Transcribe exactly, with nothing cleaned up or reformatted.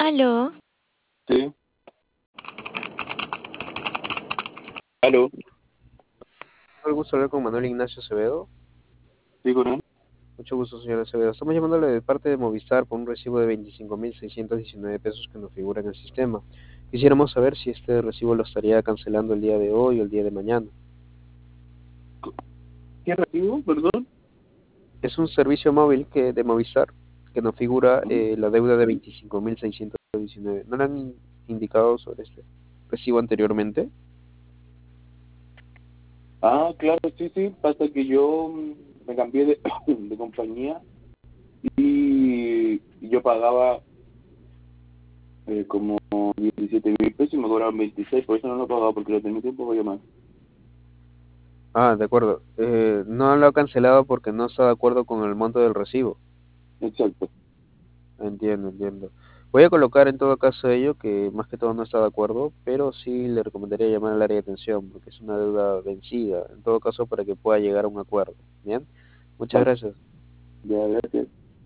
Aló, Sí, aló, El gusto de hablar con Manuel Ignacio Acevedo. sí, con él. Mucho gusto, señor Acevedo. Estamos llamándole de parte de Movistar por un recibo de veinticinco mil seiscientos diecinueve pesos que nos figura en el sistema. Quisiéramos saber si este recibo lo estaría cancelando el día de hoy o el día de mañana. ¿Qué recibo? Perdón. Es un servicio móvil que de Movistar que nos figura eh, la deuda de veinticinco mil seiscientos diecinueve. ¿No le han in- indicado sobre este recibo anteriormente? Ah, claro, sí, sí. Pasa que yo mm, me cambié de, de compañía y, y yo pagaba eh, como diecisiete mil pesos y me cobraban veintiséis, por eso no lo he pagado porque lo tenía tiempo para llamar. Ah, de acuerdo. Eh, no lo ha cancelado porque no está de acuerdo con el monto del recibo. Exacto. Entiendo, entiendo. Voy a colocar en todo caso ello, que más que todo no está de acuerdo, pero sí le recomendaría llamar al área de atención, porque es una deuda vencida, en todo caso para que pueda llegar a un acuerdo. Bien, muchas Vale, gracias. ya, gracias.